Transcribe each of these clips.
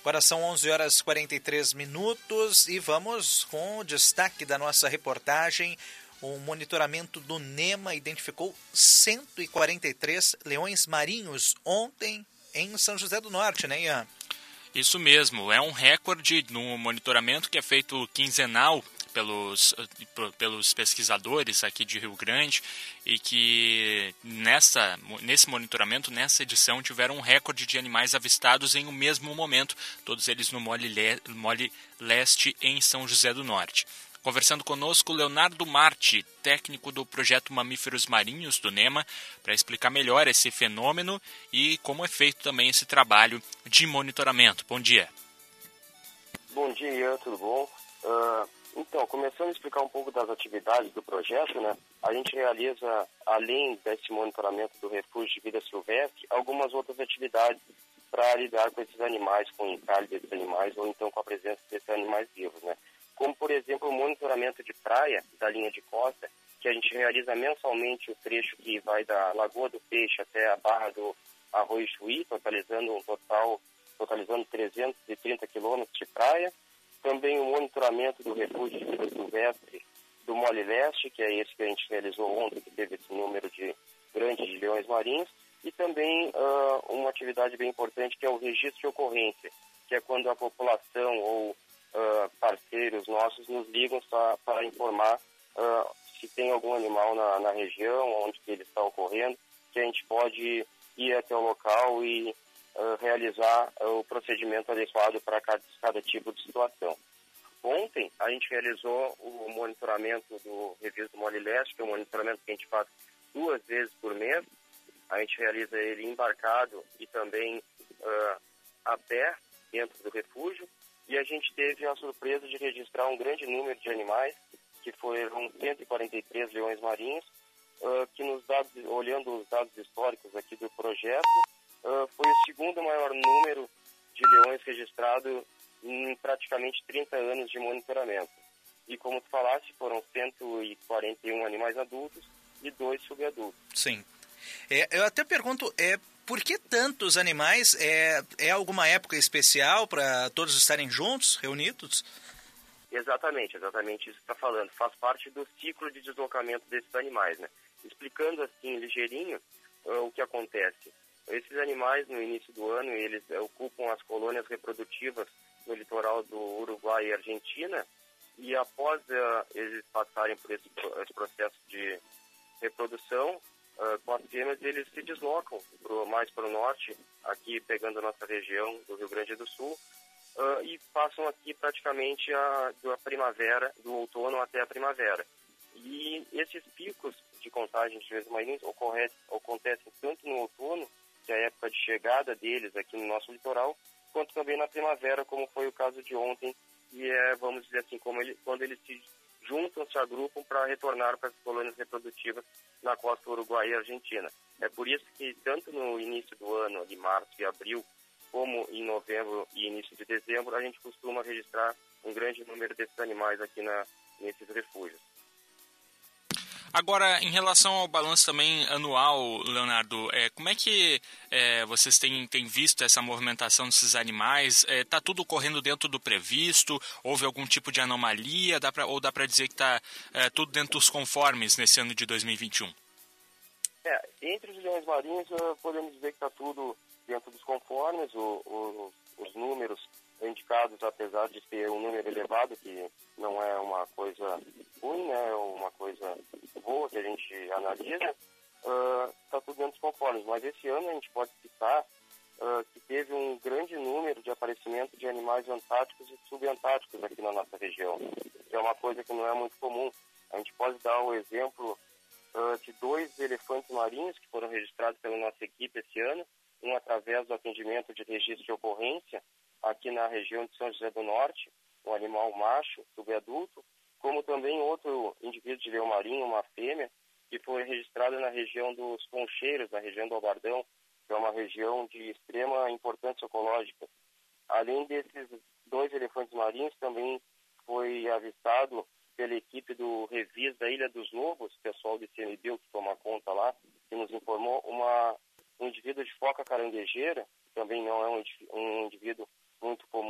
Agora são 11 horas e 43 minutos e vamos com o destaque da nossa reportagem. O monitoramento do NEMA identificou 143 leões marinhos ontem em São José do Norte, né, Ian? Isso mesmo, é um recorde no monitoramento que é feito quinzenal pelos pesquisadores aqui de Rio Grande e que nesse monitoramento, nessa edição, tiveram um recorde de animais avistados em um mesmo momento, todos eles no Mole Leste em São José do Norte. Conversando conosco, Leonardo Marti, técnico do projeto Mamíferos Marinhos do NEMA, para explicar melhor esse fenômeno e como é feito também esse trabalho de monitoramento. Bom dia. Bom dia, Ian, tudo bom? Então, começando a explicar um pouco das atividades do projeto, né? A gente realiza, além desse monitoramento do refúgio de vida silvestre, algumas outras atividades para lidar com esses animais, com o encalhe desses animais ou então com a presença desses animais vivos, né? Como, por exemplo, o monitoramento de praia da linha de costa, que a gente realiza mensalmente o trecho que vai da Lagoa do Peixe até a Barra do Arroio Chuí, totalizando 330 quilômetros de praia. Também o monitoramento do refúgio de vida silvestre do Mole Leste, que é esse que a gente realizou ontem, que teve esse número grande de leões marinhos. E também uma atividade bem importante, que é o registro de ocorrência, que é quando a população ou parceiros nossos nos ligam para informar se tem algum animal na região, onde que ele está ocorrendo, que a gente pode ir até o local e realizar o procedimento adequado para cada tipo de situação. Ontem, a gente realizou o monitoramento do Refúgio do Mole Leste, que é um monitoramento que a gente faz 2 vezes por mês. A gente realiza ele embarcado e também a pé dentro do refúgio. E a gente teve a surpresa de registrar um grande número de animais, que foram 143 leões marinhos, que olhando os dados históricos aqui do projeto, foi o segundo maior número de leões registrado em praticamente 30 anos de monitoramento. E como tu falaste, foram 141 animais adultos e 2 subadultos. Sim. Eu até pergunto, por que tantos animais? É alguma época especial para todos estarem juntos, reunidos? Exatamente isso que está falando. Faz parte do ciclo de deslocamento desses animais, né? Explicando assim, ligeirinho, o que acontece. Esses animais, no início do ano, eles ocupam as colônias reprodutivas no litoral do Uruguai e Argentina, e após eles passarem por esse processo de reprodução, com as fêmeas, eles se deslocam mais para o norte, aqui pegando a nossa região do Rio Grande do Sul, e passam aqui praticamente da primavera, do outono até a primavera. E esses picos de contagem de leões marinhos acontecem tanto no outono, que é a época de chegada deles aqui no nosso litoral, quanto também na primavera, como foi o caso de ontem, e vamos dizer assim, quando eles se juntam, se agrupam para retornar para as colônias reprodutivas na costa uruguaia e argentina. É por isso que tanto no início do ano, de março e abril, como em novembro e início de dezembro, a gente costuma registrar um grande número desses animais aqui nesses refúgios. Agora, em relação ao balanço também anual, Leonardo, como é que vocês têm visto essa movimentação desses animais? Está tudo correndo dentro do previsto? Houve algum tipo de anomalia? Dá para dizer que está tudo dentro dos conformes nesse ano de 2021? Entre os leões marinhos, podemos dizer que está tudo dentro dos conformes. Os números indicados, apesar de ter um número elevado, que não é uma coisa ruim, né, é uma coisa boa que a gente analisa, está tudo dentro dos conformes. Mas esse ano a gente pode citar que teve um grande número de aparecimento de animais antárticos e subantárticos aqui na nossa região, que é uma coisa que não é muito comum. A gente pode dar o exemplo de 2 elefantes marinhos que foram registrados pela nossa equipe esse ano, um através do atendimento de registro de ocorrência aqui na região de São José do Norte, um animal macho, subadulto, como também outro indivíduo de leão marinho, uma fêmea, que foi registrado na região dos Concheiros, na região do Albardão, que é uma região de extrema importância ecológica. Além desses 2 elefantes marinhos, também foi avistado pela equipe do Revis da Ilha dos Lobos, pessoal do ICMBio que toma conta lá, que nos informou um indivíduo de foca caranguejeira, que também não é um indivíduo muito comum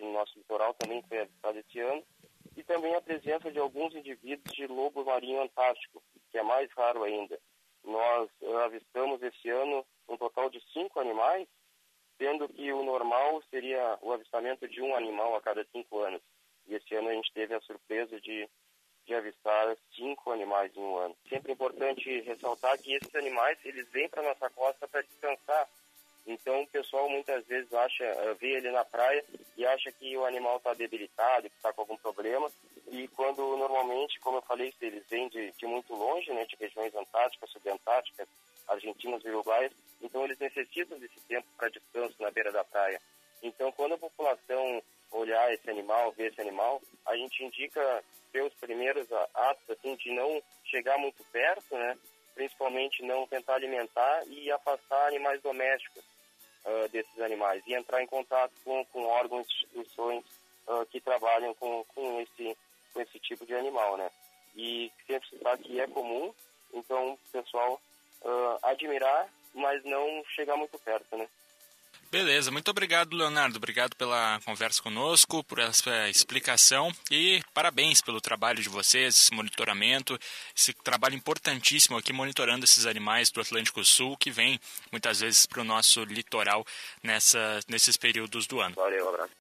aqui no nosso litoral também foi avistado esse ano, e também a presença de alguns indivíduos de lobo marinho antártico, que é mais raro ainda. Nós avistamos esse ano um total de 5 animais, sendo que o normal seria o avistamento de um animal a cada 5 anos. E esse ano a gente teve a surpresa de avistar 5 animais em um ano. Sempre importante ressaltar que esses animais, eles vêm para nossa costa para descansar. Então o pessoal muitas vezes vê ele na praia e acha que o animal está debilitado, que está com algum problema. E quando normalmente, como eu falei, eles vêm de muito longe, né, de regiões antárticas, subantárticas, argentinas e uruguaias, então eles necessitam desse tempo para descanso na beira da praia. Então quando a população olhar esse animal, ver esse animal, a gente indica ter os primeiros atos assim, de não chegar muito perto, né, principalmente não tentar alimentar e afastar animais domésticos desses animais e entrar em contato com órgãos e instituições que trabalham com esse tipo de animal, né? E sempre se sabe que é comum, então o pessoal admirar, mas não chegar muito perto, né? Beleza, muito obrigado, Leonardo. Obrigado pela conversa conosco, por essa explicação e parabéns pelo trabalho de vocês, esse monitoramento, esse trabalho importantíssimo aqui monitorando esses animais do Atlântico Sul que vêm muitas vezes para o nosso litoral nesses períodos do ano. Valeu, abraço.